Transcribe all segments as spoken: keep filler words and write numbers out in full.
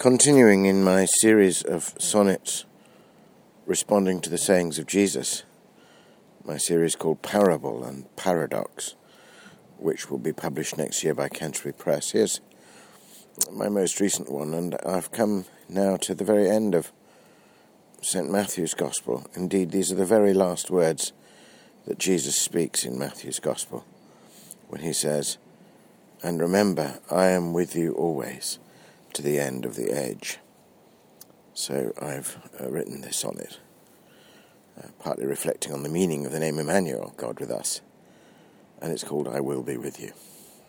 Continuing in my series of sonnets responding to the sayings of Jesus, my series called Parable and Paradox, which will be published next year by Canterbury Press. Here's my most recent one, and I've come now to the very end of Saint Matthew's Gospel. Indeed, these are the very last words that Jesus speaks in Matthew's Gospel, when he says, "And remember, I am with you always, to the end of the age." So I've uh, written this sonnet, uh, partly reflecting on the meaning of the name Emmanuel, God with us, and it's called I Will Be With You.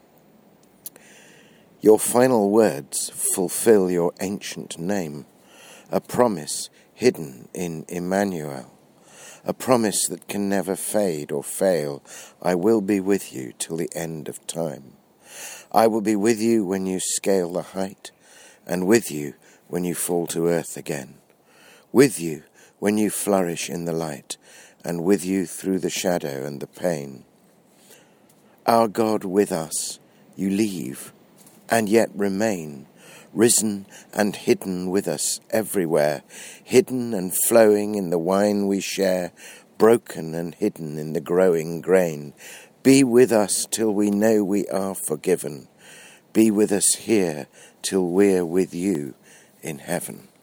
Your final words fulfill your ancient name, a promise hidden in Emmanuel, a promise that can never fade or fail. I will be with you till the end of time. I will be with you when you scale the height, and with you when you fall to earth again, with you when you flourish in the light, and with you through the shadow and the pain. Our God with us, you leave, and yet remain, risen and hidden with us everywhere, hidden and flowing in the wine we share, broken and hidden in the growing grain. Be with us till we know we are forgiven. Be with us here till we're with you in heaven.